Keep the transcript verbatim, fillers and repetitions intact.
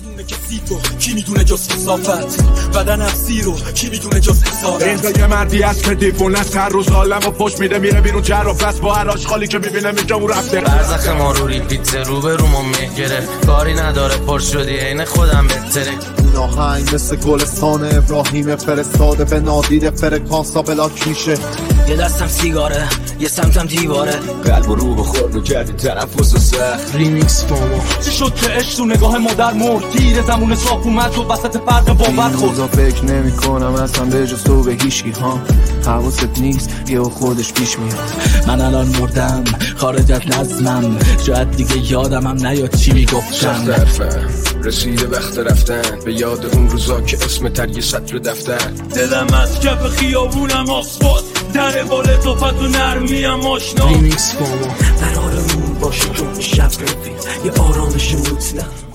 میدونه که سیفو کی میدونه جز کثافت بدن افسی رو کی میدونه جز حسابت اینجا یه مردی از که دیفون از هر روز حالم و پشت میده میره بیرون جر و بس با هر آشغالی که میبینه اینجا اون رفته برزخ ما رو ریپیت رو به رو ما مه گرفت کاری نداره پر شدی عین خودم بهتره ناهنگ مثل گلستان ابراهیم فرستاده به نادید فرکانسا بلا کیشه یه دستم سیگاره یه سمتم دیواره قلب و روح خورد و کردی تنفس و سخت ریمیکس فامو چی شد که عشق تو نگاه مادر مرد تیر زمون صاف اومد و وسط فرق باور خورد روزا فکر نمی کنم اصلا به جز تو به هیچکی ها حواست نیست یه خودش پیش میاد من الان مردم خارج از نظمم شاید دیگه یادم هم نیاد چی میگفتم رسیده وقت رفتن به یاد اون روزا که اسم تر یه سطر دفتر دلم از کف خیابونم آسفالت در بال توفت و نرمیم آشنا ریمیکس فامو قرارمون باشه چون شب رفید یه آرامش مطلق